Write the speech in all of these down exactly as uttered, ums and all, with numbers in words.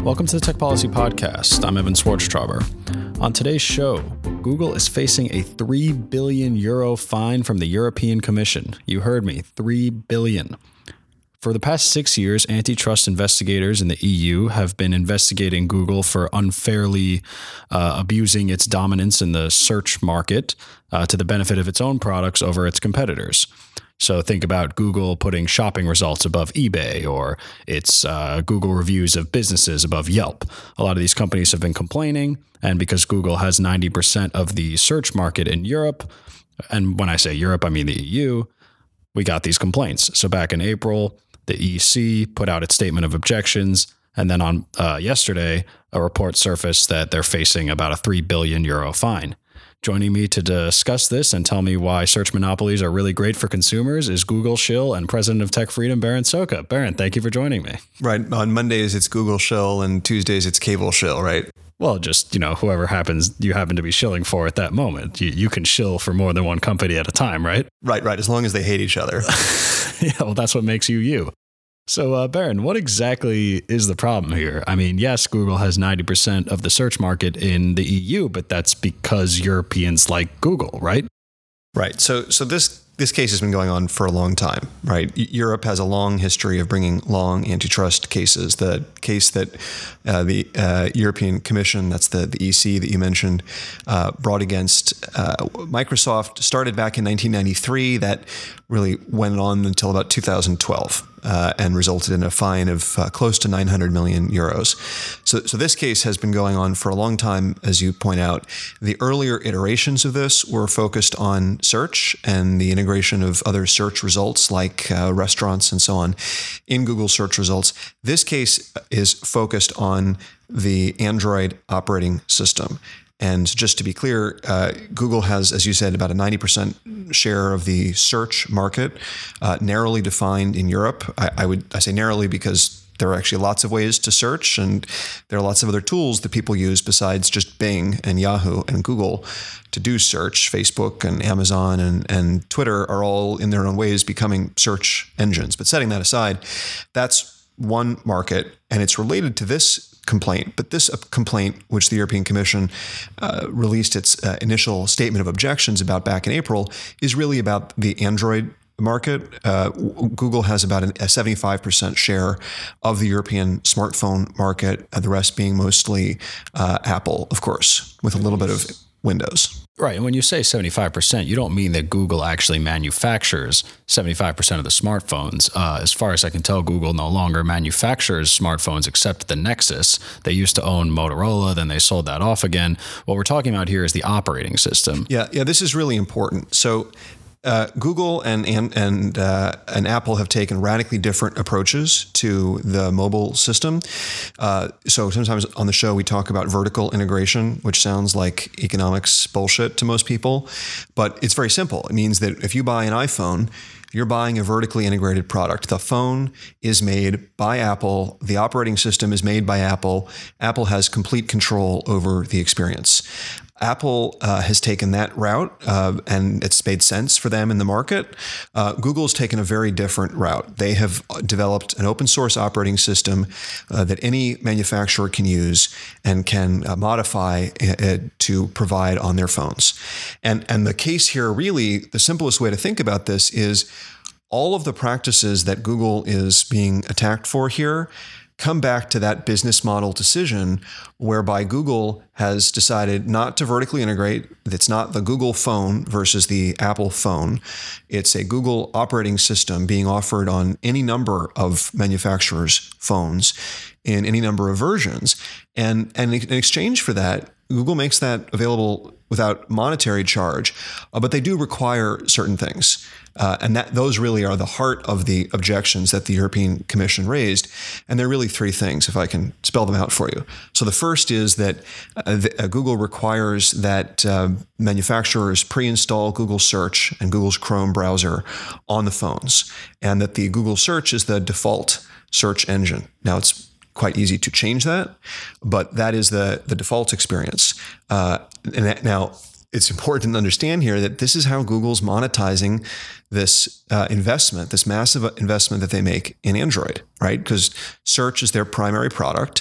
Welcome to the Tech Policy Podcast. I'm Evan Swartztrauber. On today's show, Google is facing a three billion euro fine from the European Commission. You heard me, three billion. For the past six years, antitrust investigators in the E U have been investigating Google for unfairly uh, abusing its dominance in the search market uh, to the benefit of its own products over its competitors. So think about Google putting shopping results above eBay or its uh, Google reviews of businesses above Yelp. A lot of these companies have been complaining, and because Google has ninety percent of the search market in Europe, and when I say Europe, I mean the E U, we got these complaints. So back in April, the E C put out its statement of objections, and then on uh, yesterday, a report surfaced that they're facing about a three billion euro fine. Joining me to discuss this and tell me why search monopolies are really great for consumers is Google shill and president of Tech Freedom, Baron Soka. Baron, thank you for joining me. Right. On Mondays, it's Google shill, and Tuesdays, it's cable shill, right? Well, just, you know, whoever happens you happen to be shilling for at that moment. You, you can shill for more than one company at a time, right? Right, right. As long as they hate each other. Yeah, well, that's what makes you you. So, uh, Baron, what exactly is the problem here? I mean, yes, Google has ninety percent of the search market in the E U, but that's because Europeans like Google, right? Right. So, so this this case has been going on for a long time, right? Europe has a long history of bringing long antitrust cases. The case that uh, the uh, European Commission, that's the, the E C that you mentioned, uh, brought against uh, Microsoft started back in nineteen ninety-three. That really went on until about two thousand twelve. Uh, and resulted in a fine of uh, close to nine hundred million euros. So, so this case has been going on for a long time, as you point out. The earlier iterations of this were focused on search and the integration of other search results like uh, restaurants and so on in Google search results. This case is focused on the Android operating system. And just to be clear, uh, Google has, as you said, about a ninety percent share of the search market, uh, narrowly defined in Europe. I, I would I say narrowly because there are actually lots of ways to search, and there are lots of other tools that people use besides just Bing and Yahoo and Google to do search. Facebook and Amazon and, and Twitter are all in their own ways becoming search engines. But setting that aside, that's one market, and it's related to this complaint. But this complaint, which the European Commission uh, released its uh, initial statement of objections about back in April, is really about the Android market. Uh, Google has about a seventy-five percent share of the European smartphone market, and the rest being mostly uh, Apple, of course, with a little bit of Windows. Right. And when you say seventy-five percent, you don't mean that Google actually manufactures seventy-five percent of the smartphones. Uh, as far as I can tell, Google no longer manufactures smartphones except the Nexus. They used to own Motorola, then they sold that off again. What we're talking about here is the operating system. Yeah, yeah, this is really important. So Uh, Google and and and, uh, and Apple have taken radically different approaches to the mobile system. Uh, so sometimes on the show we talk about vertical integration, which sounds like economics bullshit to most people, but it's very simple. It means that if you buy an iPhone, you're buying a vertically integrated product. The phone is made by Apple. The operating system is made by Apple. Apple has complete control over the experience. Apple uh, has taken that route, uh, and it's made sense for them in the market. Uh, Google's taken a very different route. They have developed an open source operating system uh, that any manufacturer can use and can uh, modify it to provide on their phones. And, and the case here, really, the simplest way to think about this is all of the practices that Google is being attacked for here come back to that business model decision whereby Google has decided not to vertically integrate. It's not the Google phone versus the Apple phone. It's a Google operating system being offered on any number of manufacturers' phones in any number of versions. And, and in exchange for that, Google makes that available without monetary charge, uh, but they do require certain things. Uh, and that those really are the heart of the objections that the European Commission raised. And they're really three things, if I can spell them out for you. So the first is that uh, the, uh, Google requires that uh, manufacturers pre-install Google Search and Google's Chrome browser on the phones, and that the Google Search is the default search engine. Now, it's quite easy to change that, but that is the, the default experience. Uh, and that, now, it's important to understand here that this is how Google's monetizing this uh, investment, this massive investment that they make in Android, right? Because search is their primary product,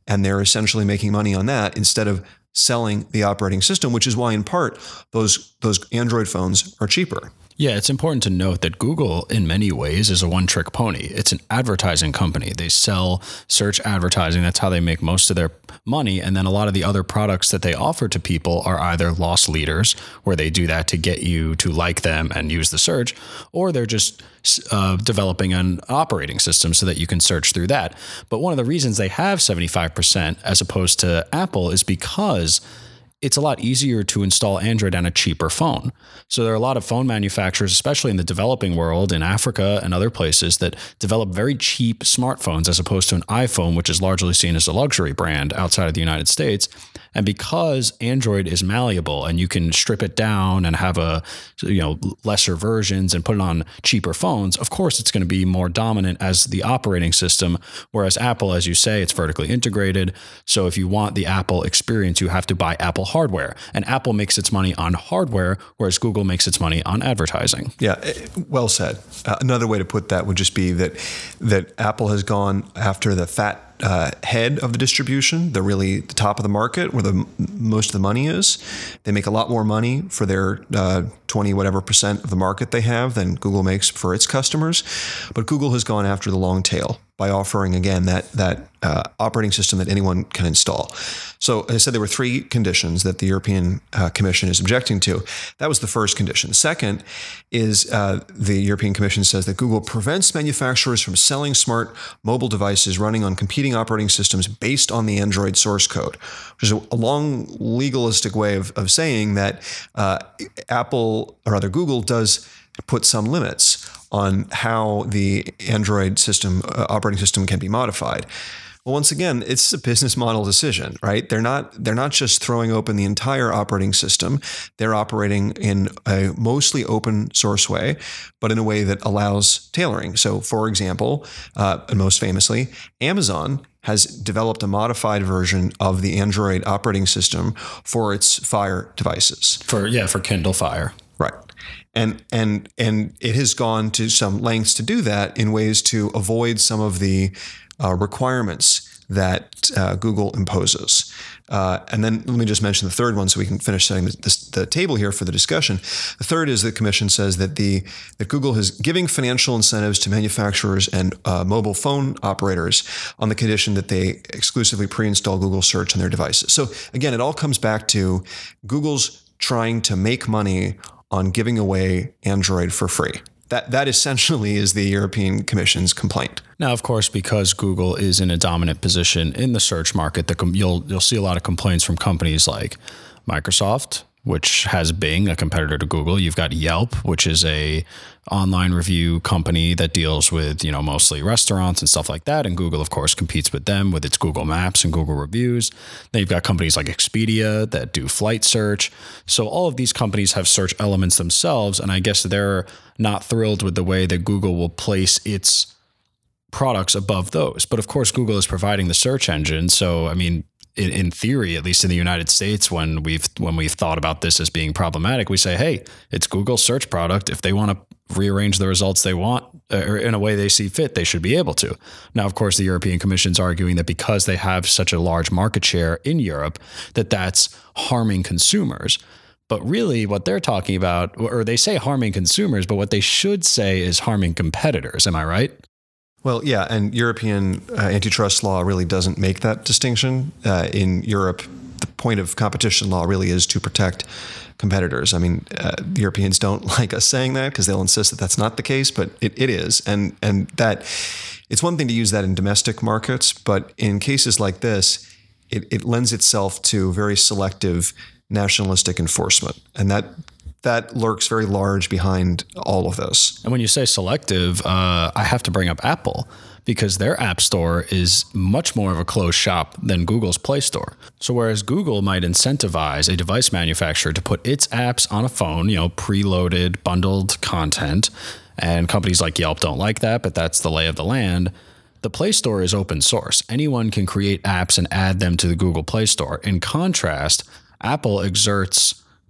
and they're essentially making money on that instead of selling the operating system, which is why in part those those Android phones are cheaper. Yeah, it's important to note that Google, in many ways, is a one-trick pony. It's an advertising company. They sell search advertising. That's how they make most of their money. And then a lot of the other products that they offer to people are either loss leaders, where they do that to get you to like them and use the search, or they're just uh, developing an operating system so that you can search through that. But one of the reasons they have seventy-five percent as opposed to Apple is because it's a lot easier to install Android on a cheaper phone. So there are a lot of phone manufacturers, especially in the developing world, in Africa and other places, that develop very cheap smartphones as opposed to an iPhone, which is largely seen as a luxury brand outside of the United States. And because Android is malleable and you can strip it down and have a, you know, lesser versions and put it on cheaper phones, of course it's going to be more dominant as the operating system. Whereas Apple, as you say, it's vertically integrated. So if you want the Apple experience, you have to buy Apple hardware. And Apple makes its money on hardware, whereas Google makes its money on advertising. Yeah, well said. Uh, another way to put that would just be that that Apple has gone after the fat Uh, head of the distribution, the really the top of the market where the most of the money is. They make a lot more money for their uh, twenty whatever percent of the market they have than Google makes for its customers. But Google has gone after the long tail by offering, again, that that uh, operating system that anyone can install. So as I said, there were three conditions that the European uh, Commission is objecting to. That was the first condition. The second is uh, the European Commission says that Google prevents manufacturers from selling smart mobile devices running on competing operating systems based on the Android source code, which is a, a long legalistic way of, of saying that uh, Apple, or rather Google, does put some limits on how the Android system, uh, operating system can be modified. Well, once again, it's a business model decision, right? They're not they're not just throwing open the entire operating system. They're operating in a mostly open source way, but in a way that allows tailoring. So, for example, uh, and most famously, Amazon has developed a modified version of the Android operating system for its Fire devices. For yeah, for Kindle Fire. Right. And and and it has gone to some lengths to do that in ways to avoid some of the uh, requirements that uh, Google imposes. Uh, and then let me just mention the third one so we can finish setting the, the, the table here for the discussion. The third is the Commission says that the that Google is giving financial incentives to manufacturers and uh, mobile phone operators on the condition that they exclusively pre-install Google Search on their devices. So again, it all comes back to Google's trying to make money on giving away Android for free. That that essentially is the European Commission's complaint. Now, of course, because Google is in a dominant position in the search market, the com- you'll you'll see a lot of complaints from companies like Microsoft, which has Bing, a competitor to Google. You've got Yelp, which is a online review company that deals with, you know, mostly restaurants and stuff like that. And Google, of course, competes with them with its Google Maps and Google Reviews. Then you've got companies like Expedia that do flight search. So all of these companies have search elements themselves. And I guess they're not thrilled with the way that Google will place its products above those. But of course, Google is providing the search engine. So, I mean, in, in theory, at least in the United States, when we've when we've thought about this as being problematic, we say, hey, it's Google's search product. If they want to rearrange the results they want or in a way they see fit, they should be able to. Now, of course, the European Commission is arguing that because they have such a large market share in Europe, that that's harming consumers. But really what they're talking about, or they say harming consumers, but what they should say is harming competitors. Am I right? Well, yeah, and European uh, antitrust law really doesn't make that distinction. Uh, in Europe, the point of competition law really is to protect competitors. I mean, uh, the Europeans don't like us saying that because they'll insist that that's not the case, but it, it is. And and that it's one thing to use that in domestic markets, but in cases like this, it, it lends itself to very selective nationalistic enforcement. And that that lurks very large behind all of this. And when you say selective, uh, I have to bring up Apple, because their app store is much more of a closed shop than Google's Play Store. So whereas Google might incentivize a device manufacturer to put its apps on a phone, you know, preloaded, bundled content, and companies like Yelp don't like that, but that's the lay of the land, the Play Store is open source. Anyone can create apps and add them to the Google Play Store. In contrast, Apple exerts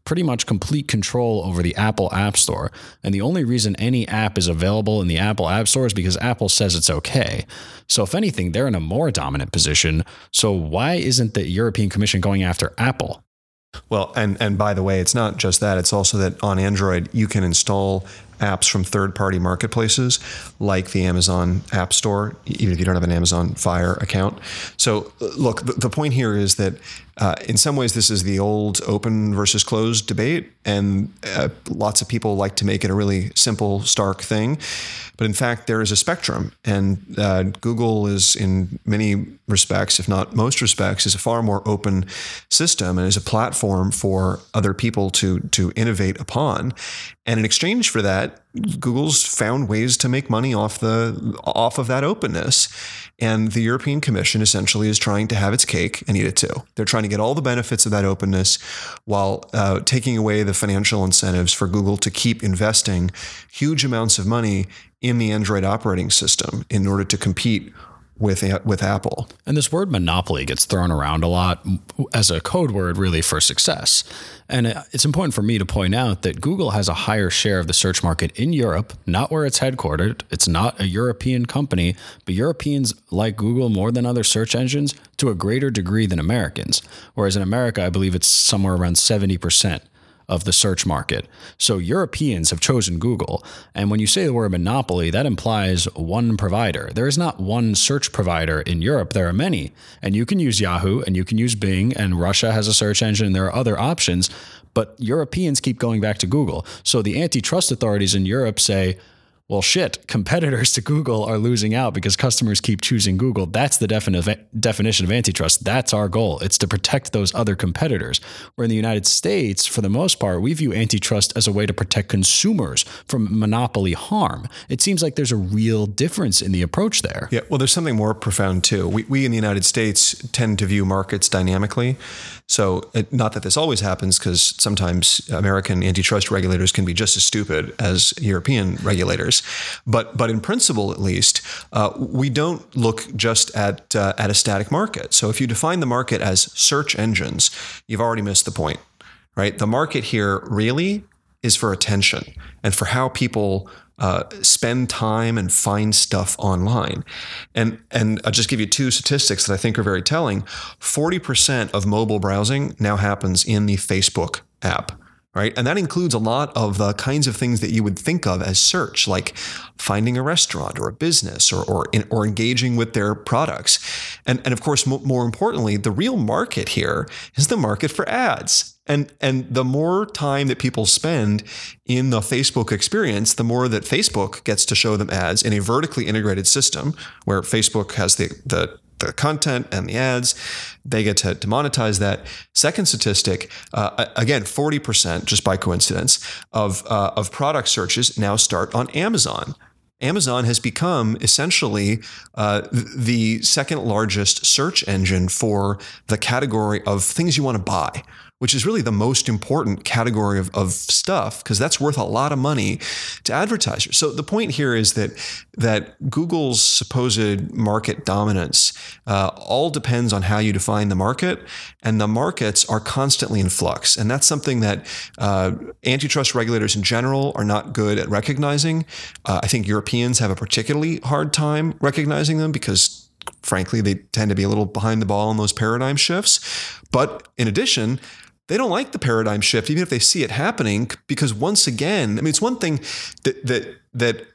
pretty much complete control over the Apple App Store. And the only reason any app is available in the Apple App Store is because Apple says it's okay. So if anything, they're in a more dominant position. So why isn't the European Commission going after Apple? Well, and, and by the way, it's not just that. It's also that on Android, you can install apps from third-party marketplaces like the Amazon App Store, even if you don't have an Amazon Fire account. So look, the, the point here is that uh, in some ways, this is the old open versus closed debate, and uh, lots of people like to make it a really simple, stark thing. But in fact, there is a spectrum, and uh, Google is in many respects, if not most respects, is a far more open system and is a platform for other people to to innovate upon. And in exchange for that, Google's found ways to make money off the off of that openness. And the European Commission essentially is trying to have its cake and eat it too. They're trying to get all the benefits of that openness while uh, taking away the financial incentives for Google to keep investing huge amounts of money in the Android operating system in order to compete with with Apple. And this word monopoly gets thrown around a lot as a code word really for success. And it's important for me to point out that Google has a higher share of the search market in Europe, not where it's headquartered. It's not a European company, but Europeans like Google more than other search engines to a greater degree than Americans. Whereas in America, I believe it's somewhere around seventy percent of the search market. So Europeans have chosen Google. And when you say the word monopoly, that implies one provider. There is not one search provider in Europe. There are many. And you can use Yahoo and you can use Bing, and Russia has a search engine, and there are other options. But Europeans keep going back to Google. So the antitrust authorities in Europe say, well, shit, competitors to Google are losing out because customers keep choosing Google. That's the defini- definition of antitrust. That's our goal. It's to protect those other competitors. Where in the United States, for the most part, we view antitrust as a way to protect consumers from monopoly harm. It seems like there's a real difference in the approach there. Yeah, well, there's something more profound too. We, we in the United States tend to view markets dynamically. So it, not that this always happens, because sometimes American antitrust regulators can be just as stupid as European regulators. But but in principle, at least, uh, we don't look just at uh, at a static market. So if you define the market as search engines, you've already missed the point, right? The market here really is for attention and for how people uh, spend time and find stuff online. And and I'll just give you two statistics that I think are very telling. forty percent of mobile browsing now happens in the Facebook app. Right. And that includes a lot of the kinds of things that you would think of as search, like finding a restaurant or a business or or, in, or engaging with their products. And, and of course, mo- more importantly, the real market here is the market for ads. And, and the more time that people spend in the Facebook experience, the more that Facebook gets to show them ads in a vertically integrated system where Facebook has the the the content and the ads. They get to, to monetize that. Second statistic, uh, again, forty percent, just by coincidence, of uh, of product searches now start on Amazon. Amazon has become essentially uh, the second largest search engine for the category of things you want to buy, which is really the most important category of, of stuff, because that's worth a lot of money to advertisers. So the point here is that that Google's supposed market dominance uh, all depends on how you define the market, and the markets are constantly in flux. And that's something that uh, antitrust regulators in general are not good at recognizing. Uh, I think Europeans have a particularly hard time recognizing them because, frankly, they tend to be a little behind the ball on those paradigm shifts. But in addition, they don't like the paradigm shift, even if they see it happening, because once again, I mean, it's one thing that that that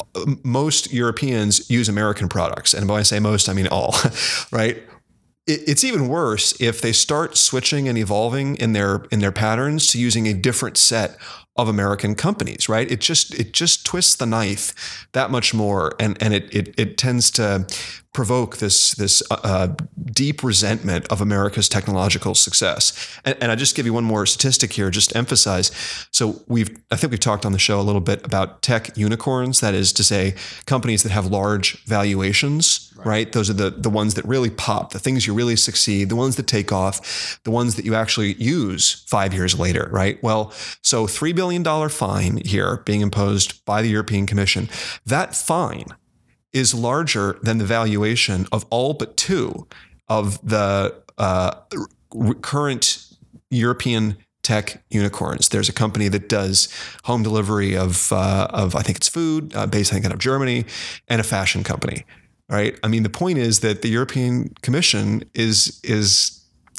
most Europeans use American products. And when I say most, I mean all, right? It's even worse if they start switching and evolving in their in their patterns to using a different set of American companies, right? It just it just twists the knife that much more, and and it it, it tends to provoke this this uh, deep resentment of America's technological success. And, and I just give you one more statistic here, just to emphasize. So we've I think we've talked on the show a little bit about tech unicorns, that is to say, companies that have large valuations, right? right? Those are the the ones that really pop, the things you really succeed, the ones that take off, the ones that you actually use five years later, right? Well, so three billion dollars fine here being imposed by the European Commission. That fine is larger than the valuation of all but two of the uh, current European tech unicorns. There's a company that does home delivery of, uh, of I think it's food, uh, based I think out of Germany, and a fashion company. Right? I mean, the point is that the European Commission is is.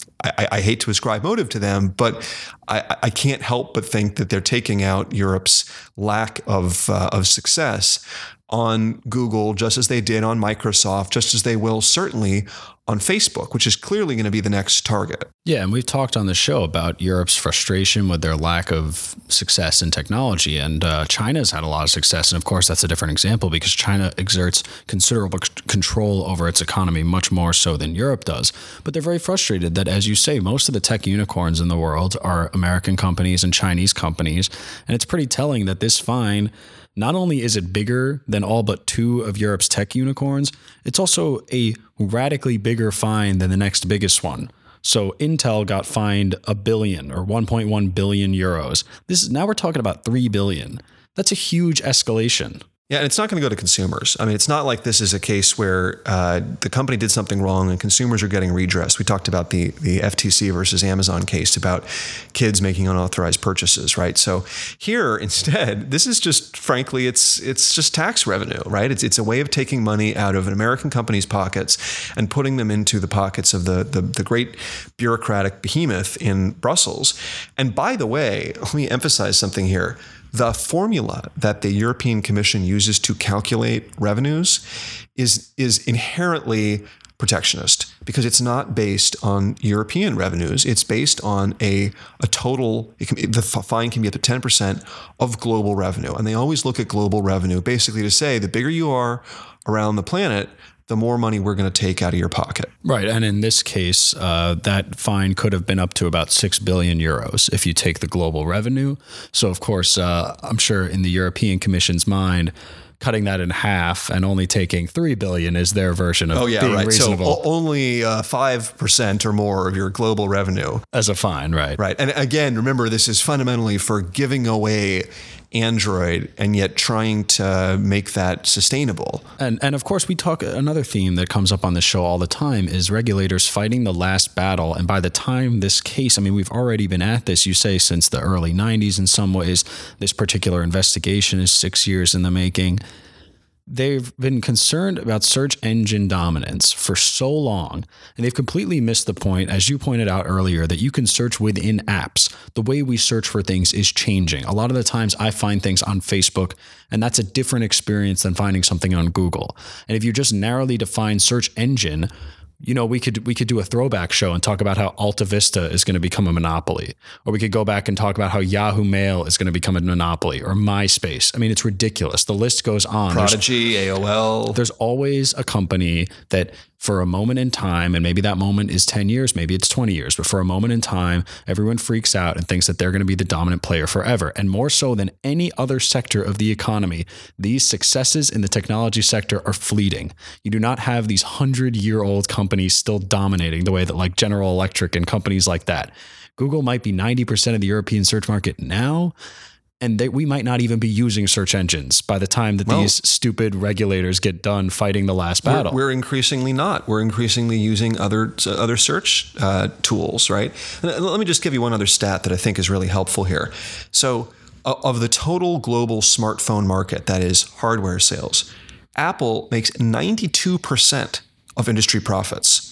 I, I hate to ascribe motive to them, but I, I can't help but think that they're taking out Europe's lack of uh, of success on Google, just as they did on Microsoft, just as they will certainly on Facebook, which is clearly going to be the next target. Yeah, and we've talked on the show about Europe's frustration with their lack of success in technology, and uh, China's had a lot of success, and of course that's a different example because China exerts considerable c- control over its economy, much more so than Europe does. But they're very frustrated that, as you say, most of the tech unicorns in the world are American companies and Chinese companies, and it's pretty telling that this fine, not only is it bigger than all but two of Europe's tech unicorns, it's also a radically bigger fine than the next biggest one. So Intel got fined a billion or one point one billion euros. This is, now we're talking about three billion. That's a huge escalation. Yeah, and it's not going to go to consumers. I mean, it's not like this is a case where uh, the company did something wrong and consumers are getting redress. We talked about the the F T C versus Amazon case about kids making unauthorized purchases, right? So here, instead, this is just, frankly, it's it's just tax revenue, right? It's it's a way of taking money out of an American company's pockets and putting them into the pockets of the the, the great bureaucratic behemoth in Brussels. And by the way, let me emphasize something here. The formula that the European Commission uses to calculate revenues is, is inherently protectionist because it's not based on European revenues. It's based on a, a total, it can, the fine can be up to ten percent of global revenue. And they always look at global revenue basically to say the bigger you are around the planet, the more money we're going to take out of your pocket. Right. And in this case, uh, that fine could have been up to about six billion euros if you take the global revenue. So, of course, uh, I'm sure in the European Commission's mind, cutting that in half and only taking three billion is their version of oh, yeah, being right. reasonable. So o- only uh, five percent or more of your global revenue. As a fine, right. Right. And again, remember, this is fundamentally for giving away Android and yet trying to make that sustainable. And and of course, we talk, another theme that comes up on this show all the time is regulators fighting the last battle. And by the time this case, I mean, we've already been at this, you say, since the early nineties in some ways. This particular investigation is six years in the making. They've been concerned about search engine dominance for so long, and they've completely missed the point, as you pointed out earlier, that you can search within apps. The way we search for things is changing. A lot of the times I find things on Facebook, and that's a different experience than finding something on Google. And if you just narrowly define search engine, you know, we could we could do a throwback show and talk about how Alta Vista is going to become a monopoly. Or we could go back and talk about how Yahoo Mail is going to become a monopoly, or MySpace. I mean, it's ridiculous. The list goes on. Prodigy, there's, A O L. There's always a company that for a moment in time, and maybe that moment is ten years, maybe it's twenty years, but for a moment in time, everyone freaks out and thinks that they're going to be the dominant player forever. And more so than any other sector of the economy, these successes in the technology sector are fleeting. You do not have these hundred-year-old companies still dominating the way that like General Electric and companies like that. Google might be ninety percent of the European search market now, and they, we might not even be using search engines by the time that well, these stupid regulators get done fighting the last battle. We're, we're increasingly not. We're increasingly using other other search uh, tools, right? And let me just give you one other stat that I think is really helpful here. So uh, of the total global smartphone market, that is hardware sales, Apple makes ninety-two percent of industry profits.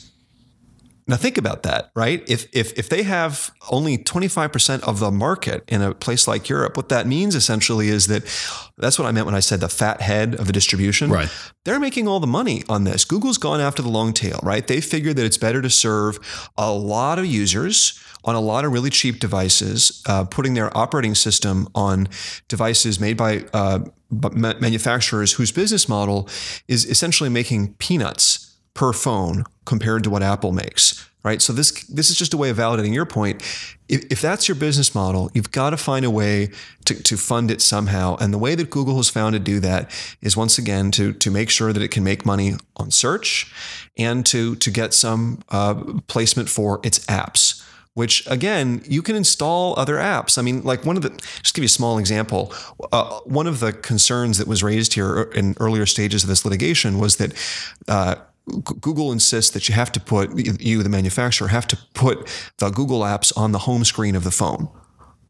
Now think about that, right? If if if they have only twenty-five percent of the market in a place like Europe, what that means essentially is that that's what I meant when I said the fat head of the distribution. Right. They're making all the money on this. Google's gone after the long tail, right? They figured that it's better to serve a lot of users on a lot of really cheap devices, uh, putting their operating system on devices made by uh, manufacturers whose business model is essentially making peanuts per phone compared to what Apple makes, right? So this this is just a way of validating your point. If, if that's your business model, you've got to find a way to, to fund it somehow. And the way that Google has found to do that is, once again, to, to make sure that it can make money on search and to, to get some uh, placement for its apps, which, again, you can install other apps. I mean, like one of the, just to give you a small example, uh, one of the concerns that was raised here in earlier stages of this litigation was that uh, Google insists that you have to put, you, the manufacturer, have to put the Google apps on the home screen of the phone,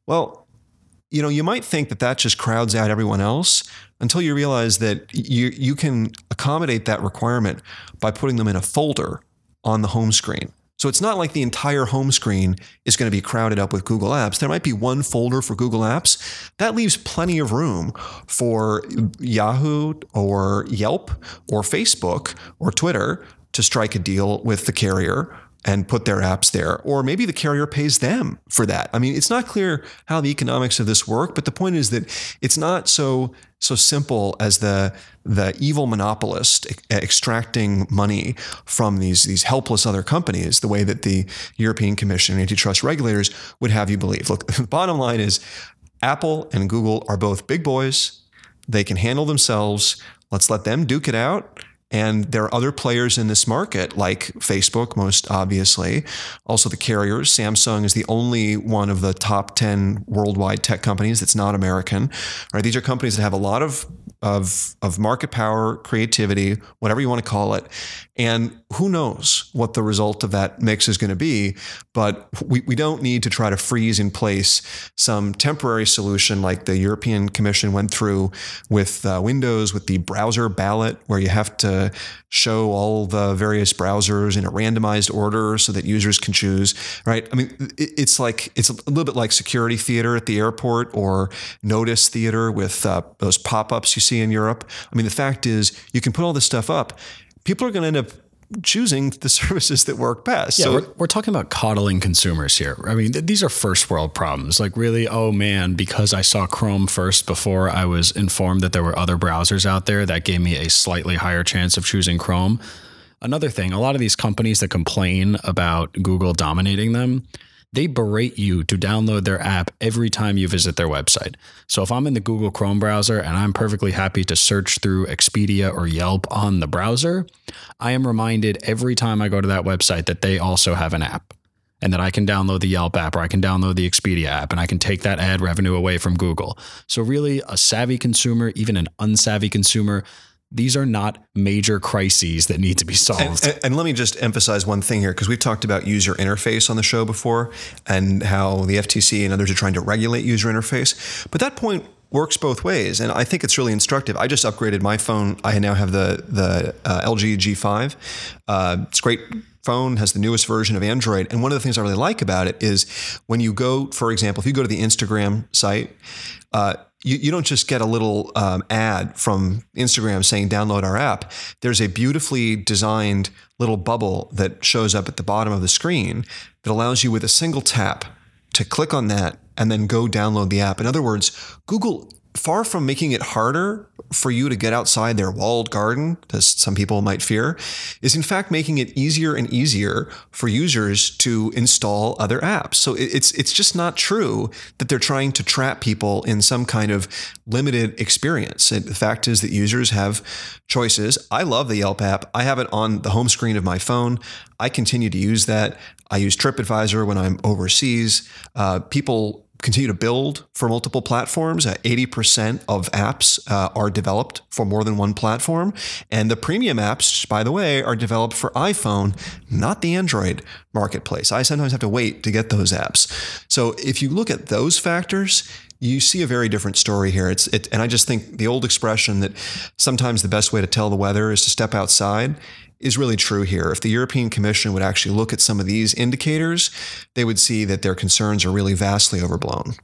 Well, you know, you might think that that just crowds out everyone else until you realize that you you can accommodate that requirement by putting them in a folder on the home screen. So it's not like the entire home screen is going to be crowded up with Google Apps. There might be one folder for Google Apps. That leaves plenty of room for Yahoo or Yelp or Facebook or Twitter to strike a deal with the carrier and put their apps there. Or maybe the carrier pays them for that. I mean, it's not clear how the economics of this work, but the point is that it's not so so simple as the the evil monopolist extracting money from these, these helpless other companies, the way that the European Commission and antitrust regulators would have you believe. Look, the bottom line is Apple and Google are both big boys. They can handle themselves. Let's let them duke it out. And there are other players in this market, like Facebook, most obviously. Also the carriers. Samsung is the only one of the top ten worldwide tech companies that's not American. Right? These are companies that have a lot of, of, of market power, creativity, whatever you want to call it. And who knows what the result of that mix is going to be. But we, we don't need to try to freeze in place some temporary solution like the European Commission went through with uh, Windows, with the browser ballot, where you have to show all the various browsers in a randomized order so that users can choose, right? I mean, it's like, it's a little bit like security theater at the airport or notice theater with uh, those pop-ups you see in Europe. I mean, the fact is you can put all this stuff up. People are going to end up choosing the services that work best. Yeah, so, we're, we're talking about coddling consumers here. I mean, th- these are first world problems. Like really, oh man, because I saw Chrome first before I was informed that there were other browsers out there, that gave me a slightly higher chance of choosing Chrome. Another thing, a lot of these companies that complain about Google dominating them, they berate you to download their app every time you visit their website. So if I'm in the Google Chrome browser and I'm perfectly happy to search through Expedia or Yelp on the browser, I am reminded every time I go to that website that they also have an app and that I can download the Yelp app or I can download the Expedia app and I can take that ad revenue away from Google. So really a savvy consumer, even an unsavvy consumer, these are not major crises that need to be solved. And, and, and let me just emphasize one thing here, because we've talked about user interface on the show before and how the F T C and others are trying to regulate user interface. But that point works both ways, and I think it's really instructive. I just upgraded my phone. I now have the, the uh, L G G five. Uh, it's a great phone, has the newest version of Android. And one of the things I really like about it is when you go, for example, if you go to the Instagram site, uh, You, you don't just get a little um, ad from Instagram saying download our app. There's a beautifully designed little bubble that shows up at the bottom of the screen that allows you with a single tap to click on that and then go download the app. In other words, Google, far from making it harder for you to get outside their walled garden, as some people might fear, is in fact making it easier and easier for users to install other apps. So it's it's just not true that they're trying to trap people in some kind of limited experience. And the fact is that users have choices. I love the Yelp app. I have it on the home screen of my phone. I continue to use that. I use TripAdvisor when I'm overseas. Uh, people continue to build for multiple platforms. Uh, eighty percent of apps uh, are developed for more than one platform. And the premium apps, by the way, are developed for iPhone, not the Android marketplace. I sometimes have to wait to get those apps. So if you look at those factors, you see a very different story here. It's it, and I just think the old expression that sometimes the best way to tell the weather is to step outside is really true here. If the European Commission would actually look at some of these indicators, they would see that their concerns are really vastly overblown.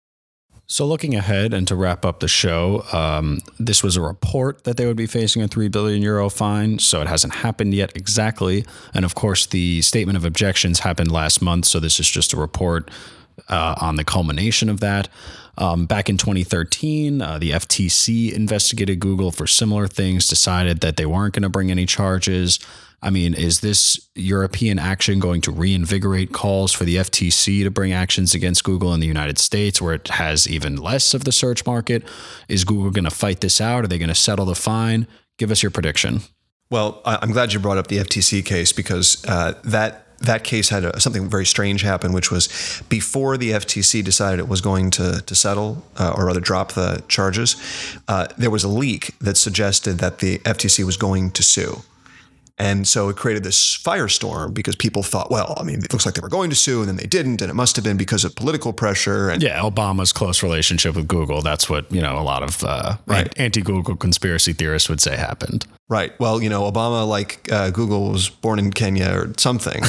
So looking ahead and to wrap up the show, um, this was a report that they would be facing a three billion euro fine. So it hasn't happened yet exactly. And of course, the statement of objections happened last month. So this is just a report uh, on the culmination of that. Um, back in twenty thirteen, uh, the F T C investigated Google for similar things, decided that they weren't going to bring any charges. I mean, is this European action going to reinvigorate calls for the F T C to bring actions against Google in the United States, where it has even less of the search market? Is Google going to fight this out? Are they going to settle the fine? Give us your prediction. Well, I'm glad you brought up the F T C case, because uh, that that case had a, something very strange happen, which was before the F T C decided it was going to, to settle, uh, or rather drop the charges, uh, there was a leak that suggested that the F T C was going to sue. And so it created this firestorm because people thought, well, I mean, it looks like they were going to sue and then they didn't. And it must have been because of political pressure. And yeah, Obama's close relationship with Google. That's what, you know, a lot of uh, right. anti-Google conspiracy theorists would say happened. Right. Well, you know, Obama, like uh, Google, was born in Kenya or something.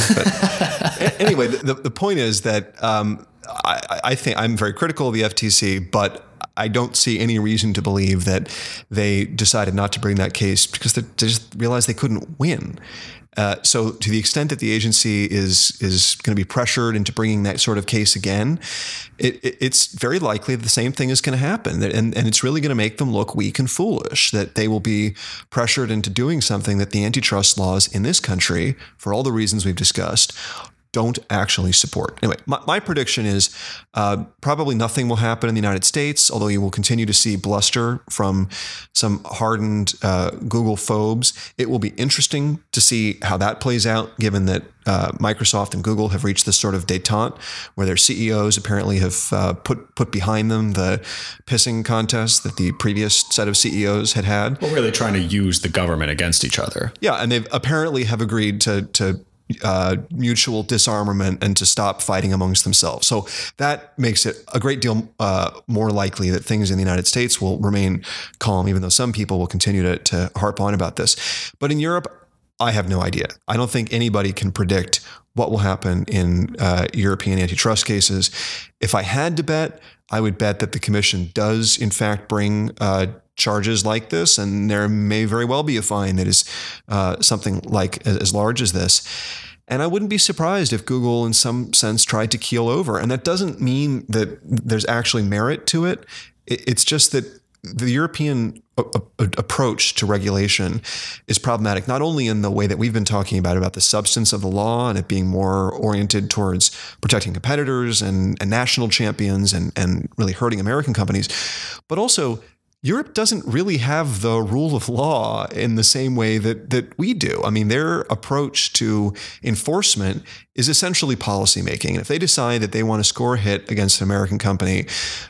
But anyway, the, the point is that um, I, I think I'm very critical of the F T C, but I don't see any reason to believe that they decided not to bring that case because they just realized they couldn't win. Uh, so to the extent that the agency is is going to be pressured into bringing that sort of case again, it, it, it's very likely that the same thing is going to happen. And, and it's really going to make them look weak and foolish, that they will be pressured into doing something that the antitrust laws in this country, for all the reasons we've discussed, don't actually support. Anyway, my, my prediction is uh, probably nothing will happen in the United States, although you will continue to see bluster from some hardened uh, Google phobes. It will be interesting to see how that plays out, given that uh, Microsoft and Google have reached this sort of détente where their C E Os apparently have uh, put put behind them the pissing contest that the previous set of C E Os had had. Well, really trying to use the government against each other. Yeah, and they apparently have agreed to to Uh, mutual disarmament and to stop fighting amongst themselves. So that makes it a great deal uh, more likely that things in the United States will remain calm, even though some people will continue to, to harp on about this. But in Europe, I have no idea. I don't think anybody can predict what will happen in uh, European antitrust cases. If I had to bet, I would bet that the Commission does, in fact, bring uh, charges like this, and there may very well be a fine that is uh, something like as, as large as this. And I wouldn't be surprised if Google, in some sense, tried to keel over. And that doesn't mean that there's actually merit to it. It's just that the European a- a- approach to regulation is problematic, not only in the way that we've been talking about, about the substance of the law and it being more oriented towards protecting competitors and, and national champions and, and really hurting American companies, but also Europe doesn't really have the rule of law in the same way that that we do. I mean, their approach to enforcement is essentially policymaking. And if they decide that they want to score a hit against an American company,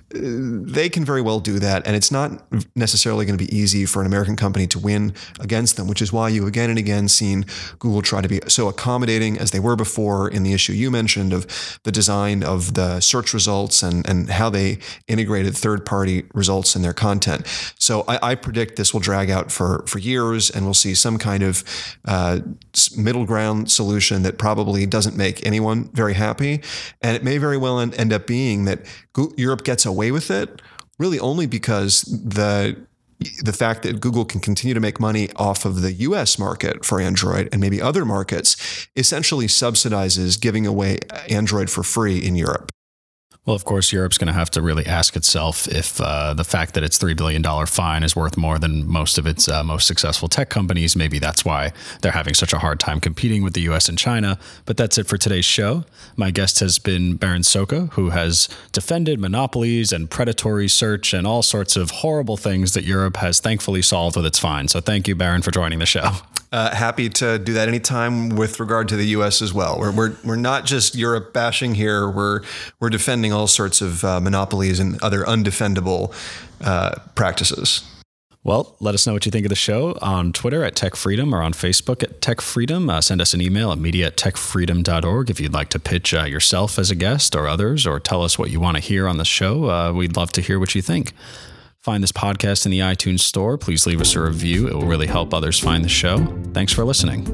they can very well do that. And it's not necessarily going to be easy for an American company to win against them, which is why you again and again seen Google try to be so accommodating as they were before in the issue you mentioned of the design of the search results and, and how they integrated third-party results in their content. So I, I predict this will drag out for, for years, and we'll see some kind of uh, middle ground solution that probably doesn't make anyone very happy. And it may very well end, end up being that Go- Europe gets away with it really only because the the fact that Google can continue to make money off of the U S market for Android and maybe other markets essentially subsidizes giving away Android for free in Europe. Well, of course, Europe's going to have to really ask itself if uh, the fact that its three billion dollars fine is worth more than most of its uh, most successful tech companies. Maybe that's why they're having such a hard time competing with the U S and China. But that's it for today's show. My guest has been Baron Socha, who has defended monopolies and predatory search and all sorts of horrible things that Europe has thankfully solved with its fine. So thank you, Baron, for joining the show. Uh, happy to do that anytime with regard to the U S as well. We're we're we're not just Europe bashing here. We're we're defending all sorts of uh, monopolies and other undefendable uh, practices. Well, let us know what you think of the show on Twitter at Tech Freedom or on Facebook at Tech Freedom. Uh, send us an email at media at tech freedom dot org if you'd like to pitch uh, yourself as a guest or others, or tell us what you want to hear on the show. Uh, we'd love to hear what you think. Find this podcast in the iTunes store. Please leave us a review. It will really help others find the show. Thanks for listening.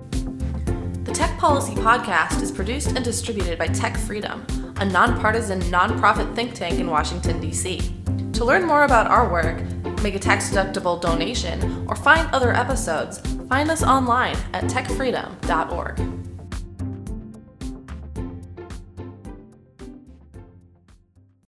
The Tech Policy Podcast is produced and distributed by Tech Freedom, a nonpartisan, nonprofit think tank in Washington, D C. To learn more about our work, make a tax-deductible donation, or find other episodes, find us online at tech freedom dot org.